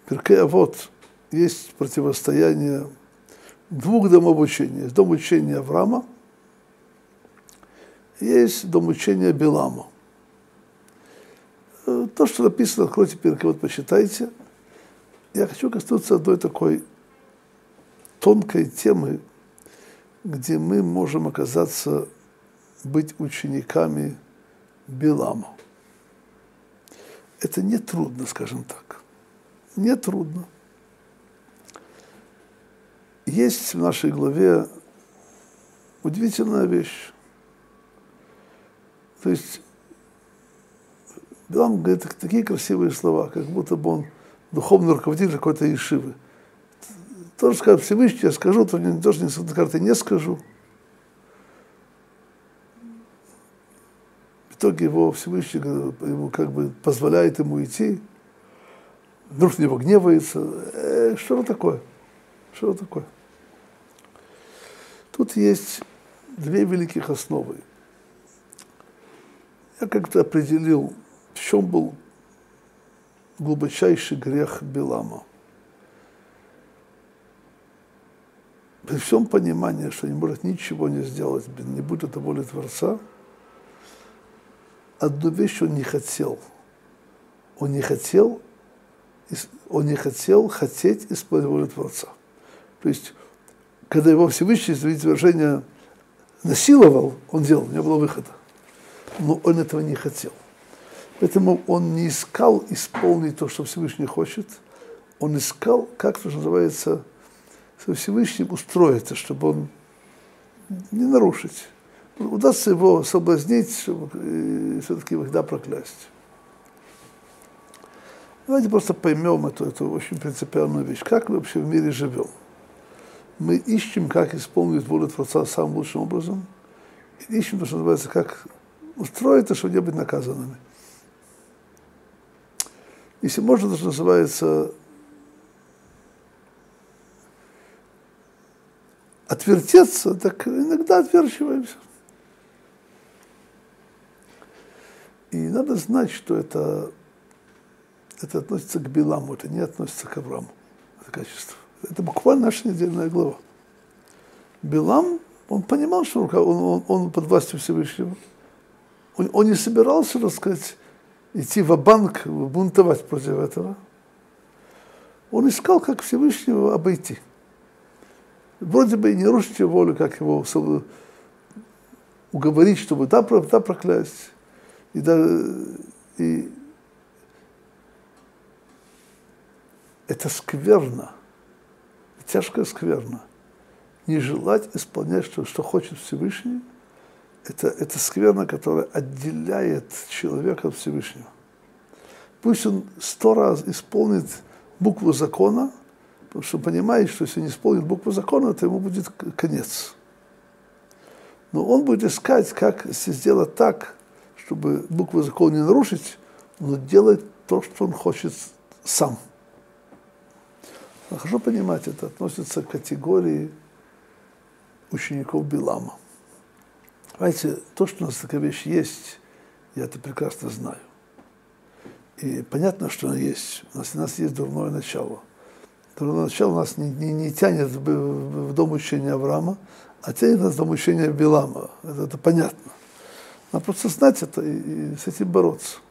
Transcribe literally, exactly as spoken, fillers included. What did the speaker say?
Пиркей Авот есть противостояние двух домов учения. Есть дом учения Авраама, есть дом учения Билама. То, что написано, откройте Пиркей Авот, почитайте. Я хочу коснуться одной такой тонкой темы, где мы можем оказаться, быть учениками Билама. Это не трудно, скажем так. Не трудно. Есть в нашей главе удивительная вещь. То есть Билам говорит такие красивые слова, как будто бы он духовный руководитель какой-то ешивы. Тоже скажет Всевышний, я скажу, то не, тоже не скажет, я не скажу. В итоге его Всевышний ему как бы позволяет ему идти, вдруг на него гневается. Э, что такое? Что такое? Тут есть две великих основы. Я как-то определил, в чем был глубочайший грех Билама. При всем понимании, что не может ничего не сделать, не будет это воли Творца, одну вещь он не хотел. Он не хотел, он не хотел хотеть исполнить волю Творца. То есть, когда его Всевышний, извините выражение, насиловал, он делал, у него было выхода. Но он этого не хотел. Поэтому он не искал исполнить то, что Всевышний хочет. Он искал, как это называется, со Всевышним устроиться, чтобы он не нарушить. Удастся его соблазнить, чтобы все-таки всегда проклясть. Давайте просто поймем эту, эту очень принципиальную вещь. Как мы вообще в мире живем? Мы ищем, как исполнить волю Творца самым лучшим образом. И ищем то, что называется, как устроиться, чтобы не быть наказанными. Если можно, то, что называется, отвертеться, так иногда отверчиваемся. И надо знать, что это, это относится к Биламу, это не относится к Аврааму, это качество. Это буквально наша недельная глава. Билам, он понимал, что он, он, он под властью Всевышнего. Он, он не собирался, так сказать, идти в банк бунтовать против этого. Он искал, как Всевышнего обойти. Вроде бы и не нарушить его волю, как его уговорить, чтобы да, да проклясть. И, да, и это скверно, тяжкая скверно. Не желать исполнять, что, что хочет Всевышний, это, это скверно, которое отделяет человека от Всевышнего. Пусть он сто раз исполнит букву закона, потому что понимает, что если не исполнит букву закона, то ему будет конец. Но он будет искать, как сделать так, чтобы букву закона не нарушить, но делать то, что он хочет сам. Хорошо понимать, это относится к категории учеников Билама. Знаете, то, что у нас такая вещь есть, я это прекрасно знаю. И понятно, что она есть. У нас, у нас есть дурное начало. Дурное начало нас не, не, не тянет в, в дом учения Авраама, а тянет нас в дом учения Билама. Это, это понятно. Надо просто знать это и, и с этим бороться.